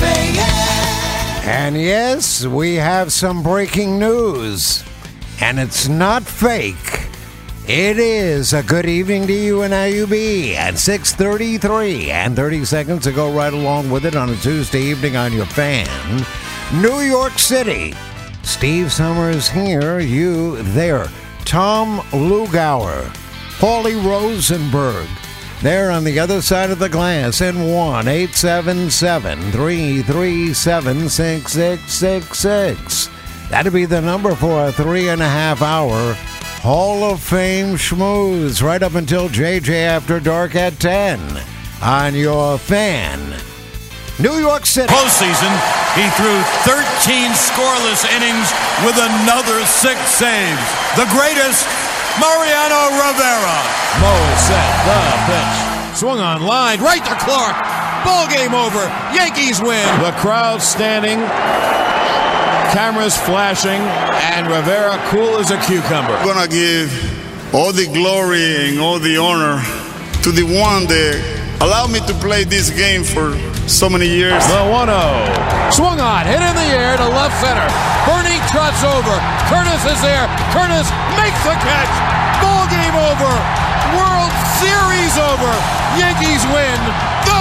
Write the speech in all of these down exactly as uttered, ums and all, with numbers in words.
A M. And yes, we have some breaking news. And it's not fake. It is a good evening to you and how you be at six thirty-three and thirty seconds to go right along with it on a Tuesday evening on your fan. New York City. Steve Summers here, you there. Tom Lugauer, Paulie Rosenberg. They're on the other side of the glass in one eight seven seven, three three seven, six six six six. That'd be the number for a three and a half hour Hall of Fame schmooze right up until J J After Dark at ten on your fan. New York City. Postseason, he threw thirteen scoreless innings with another six saves. The greatest, Mariano Rivera. Mo set the pitch. Swung on line, right to Clark. Ball game over. Yankees win. The crowd standing. Cameras flashing, and Rivera cool as a cucumber. I'm gonna give all the glory and all the honor to the one that allowed me to play this game for so many years. The one oh. Swung on, hit in the air to left center. Bernie trots over. Curtis is there. Curtis makes the catch. Ball game over. World Series over. Yankees win. The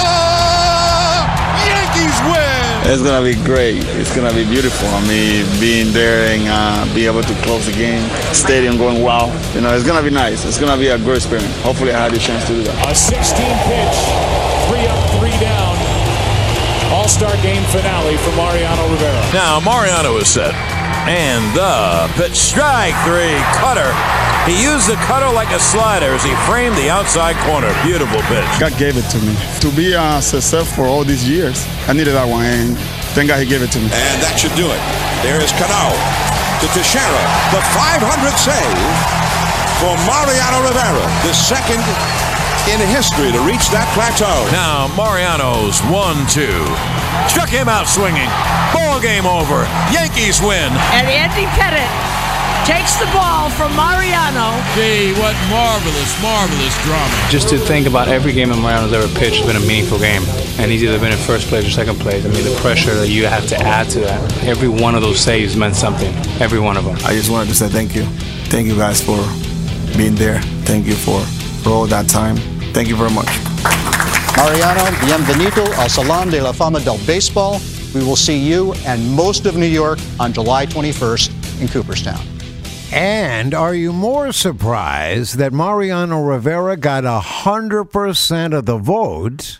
Yankees win. It's going to be great. It's going to be beautiful. I mean, being there and uh, be able to close the game, stadium going wow. You know, it's going to be nice. It's going to be a great experience. Hopefully I had the chance to do that. A sixteen pitch, three up, three down. All-Star game finale for Mariano Rivera. Now Mariano is set. And the pitch, strike three, cutter. He used the cutter like a slider as he framed the outside corner. Beautiful pitch. God gave it to me. To be a success for all these years, I needed that one, and thank God he gave it to me. And that should do it. There is Cano to Teixeira. The five hundred save for Mariano Rivera, the second in history to reach that plateau. Now Mariano's one two. Struck him out swinging. Ball game over. Yankees win. And Andy Pettit takes the ball from Mariano. Gee, what marvelous, marvelous drama. Just to think about every game that Mariano's ever pitched has been a meaningful game. And he's either been in first place or second place. I mean, the pressure that you have to add to that. Every one of those saves meant something. Every one of them. I just wanted to say thank you. Thank you guys for being there. Thank you for, for all that time. Thank you very much. Mariano, bienvenido al Salón de la Fama del Baseball. We will see you and most of New York on July twenty-first in Cooperstown. And are you more surprised that Mariano Rivera got one hundred percent of the vote,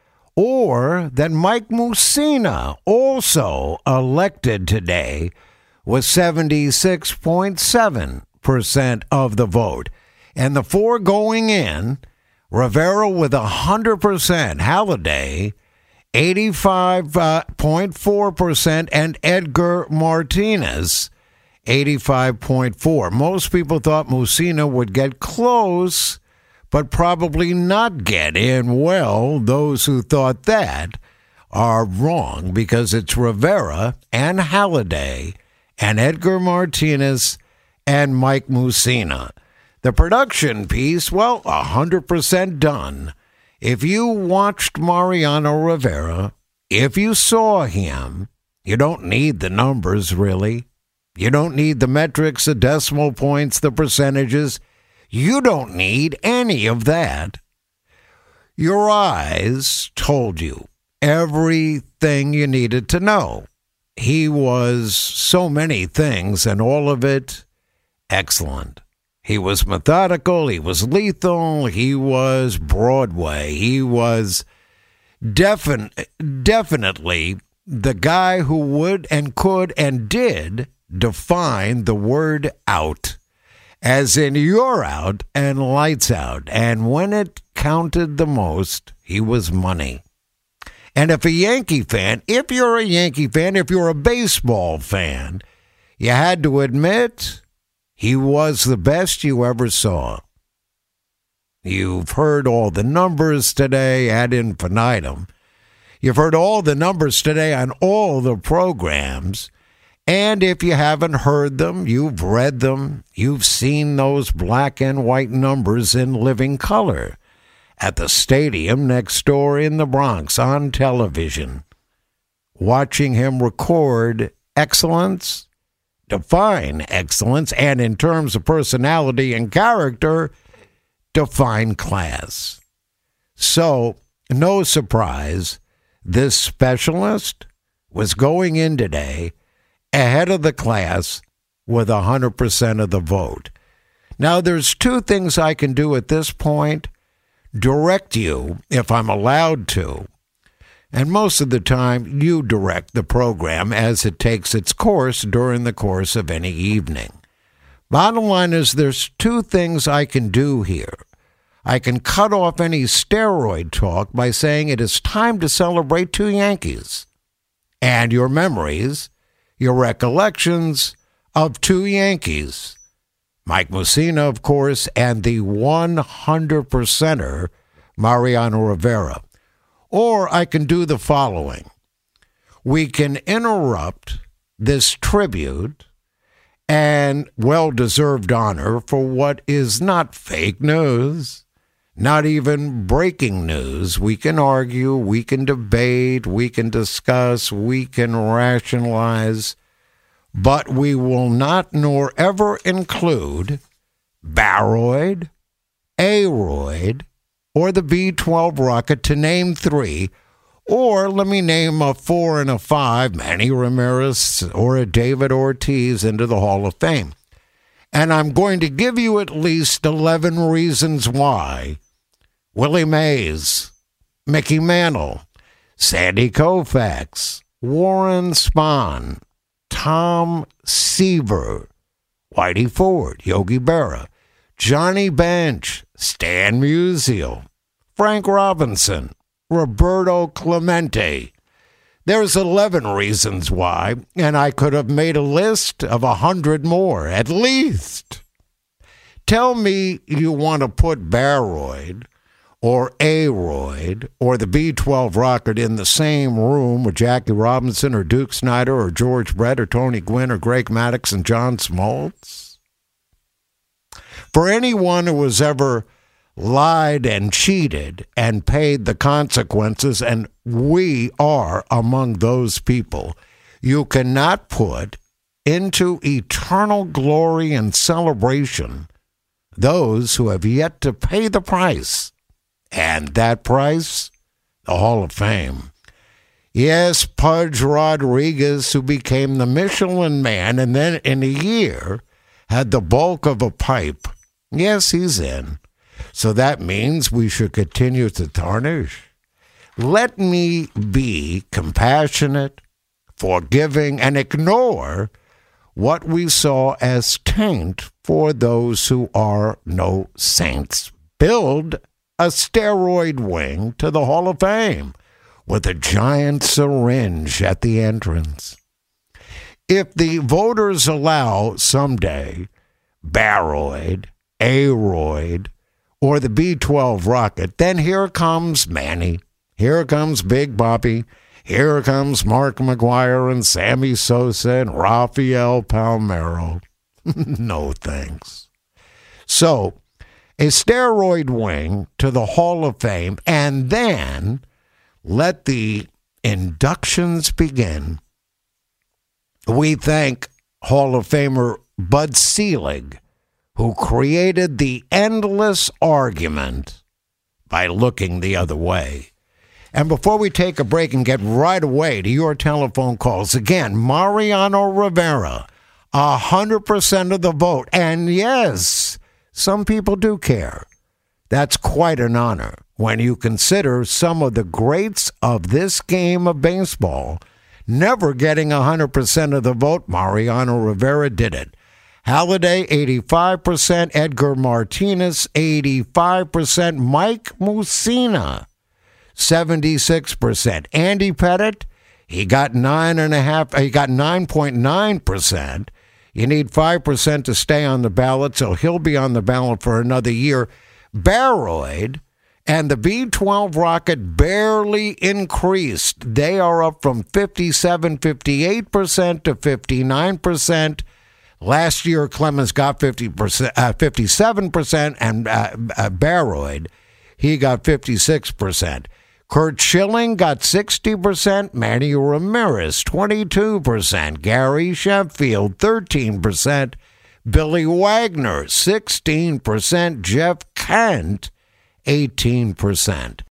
or that Mike Mussina, also elected today, was seventy-six point seven percent of the vote? And the four going in, Rivera with one hundred percent, Halladay eighty-five point four percent, and Edgar Martinez eighty-five point four. Most people thought Mussina would get close, but probably not get in. Well, those who thought that are wrong, because it's Rivera and Halladay and Edgar Martinez and Mike Mussina. The production piece, well, one hundred percent done. If you watched Mariano Rivera, if you saw him, you don't need the numbers, really. You don't need the metrics, the decimal points, the percentages. You don't need any of that. Your eyes told you everything you needed to know. He was so many things, and all of it excellent. He was methodical, he was lethal, he was Broadway, he was defin- definitely the guy who would and could and did define the word out, as in you're out and lights out. And when it counted the most, he was money. And if a Yankee fan, if you're a Yankee fan, if you're a baseball fan, you had to admit he was the best you ever saw. You've heard all the numbers today ad infinitum. You've heard all the numbers today on all the programs. And if you haven't heard them, you've read them. You've seen those black and white numbers in living color at the stadium next door in the Bronx on television. watching him record excellence, define excellence, and in terms of personality and character, define class. So, no surprise, this specialist was going in today ahead of the class with one hundred percent of the vote. Now, there's two things I can do at this point. Direct you, if I'm allowed to, and most of the time you direct the program as it takes its course during the course of any evening. Bottom line is there's two things I can do here. I can cut off any steroid talk by saying it is time to celebrate two Yankees and your memories, your recollections of two Yankees. Mike Mussina, of course, and the one hundred percenter, Mariano Rivera. Or I can do the following. We can interrupt this tribute and well-deserved honor for what is not fake news, not even breaking news. We can argue, we can debate, we can discuss, we can rationalize, but we will not nor ever include Baroid, Aroid, or the B twelve rocket, to name three, or let me name a four and a five, Manny Ramirez or a David Ortiz into the Hall of Fame. And I'm going to give you at least eleven reasons why Willie Mays, Mickey Mantle, Sandy Koufax, Warren Spahn, Tom Seaver, Whitey Ford, Yogi Berra, Johnny Bench, Stan Musial, Frank Robinson, Roberto Clemente. There's eleven reasons why, and I could have made a list of a hundred more, at least. Tell me you want to put Baroid or Aroid or the B twelve rocket in the same room with Jackie Robinson or Duke Snider or George Brett or Tony Gwynn or Greg Maddux and John Smoltz? For anyone who has ever lied and cheated and paid the consequences, and we are among those people, you cannot put into eternal glory and celebration those who have yet to pay the price. And that price, the Hall of Fame. Yes, Pudge Rodriguez, who became the Michelin Man and then in a year had the bulk of a pipe. Yes, he's in. So that means we should continue to tarnish. Let me be compassionate, forgiving, and ignore what we saw as taint for those who are no saints. Build a steroid wing to the Hall of Fame with a giant syringe at the entrance. If the voters allow someday Baroid, Aroid, or the B twelve rocket, then here comes Manny, here comes Big Bobby, here comes Mark McGwire and Sammy Sosa and Rafael Palmeiro. No thanks. So, a steroid wing to the Hall of Fame, and then let the inductions begin. We thank Hall of Famer Bud Selig, who created the endless argument by looking the other way. And before we take a break and get right away to your telephone calls, again, Mariano Rivera, one hundred percent of the vote. And yes, some people do care. That's quite an honor when you consider some of the greats of this game of baseball never getting one hundred percent of the vote. Mariano Rivera did it. Halladay, eighty-five percent. Edgar Martinez, eighty-five percent. Mike Mussina, seventy-six percent. Andy Pettitte, he got nine and a half. He got nine point nine percent. You need five percent to stay on the ballot, so he'll be on the ballot for another year. Baroid and the B twelve rocket barely increased. They are up from fifty-seven, fifty-eight percent to fifty-nine percent. Last year, Clemens got fifty percent, uh, fifty-seven percent, and uh, uh, Baroid, he got fifty-six percent. Curt Schilling got sixty percent, Manny Ramirez twenty-two percent, Gary Sheffield thirteen percent, Billy Wagner sixteen percent, Jeff Kent eighteen percent.